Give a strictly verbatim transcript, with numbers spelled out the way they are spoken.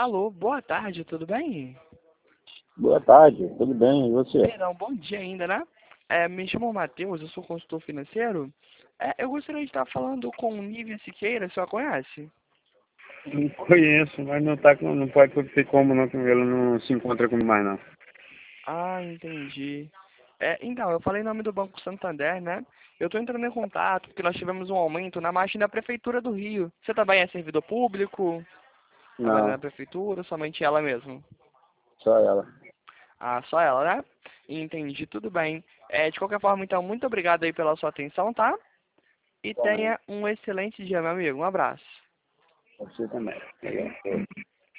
Alô, boa tarde, tudo bem? Boa tarde, tudo bem, e você? Perdão, bom dia ainda, né? É, me chamo Matheus, eu sou consultor financeiro. É, eu gostaria de estar falando com o Nívia Siqueira, você a conhece? Não conheço, mas não, tá com, não pode ter como não, que ele não se encontra comigo mais não. Ah, entendi. É, então, eu falei em nome do Banco Santander, né? Eu estou entrando em contato porque nós tivemos um aumento na margem da Prefeitura do Rio. Você também é servidor público? Trabalha na Não, Prefeitura, somente ela mesmo? só ela. Ah, só ela, né? Entendi, tudo bem. É, de qualquer forma, então, muito obrigado aí pela sua atenção, tá? E Igualmente. tenha um excelente dia, meu amigo. Um abraço. Você também.